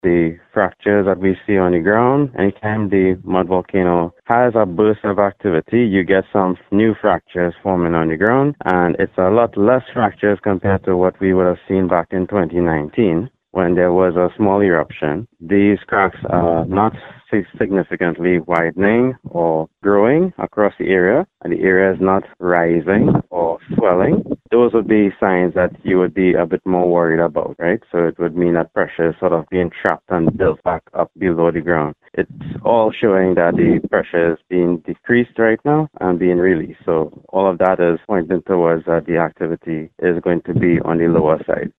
the fractures that we see on the ground. Anytime the mud volcano has a burst of activity, you get some new fractures forming on the ground, and it's a lot less fractures compared to what we would have seen back in 2019 when there was a small eruption. These cracks are not significantly widening or growing across the area, and the area is not rising or swelling. Those would be signs that you would be a bit more worried about, right? So it would mean that pressure is sort of being trapped and built back up below the ground. It's all showing that the pressure is being decreased right now and being released. So all of that is pointing towards that the activity is going to be on the lower side.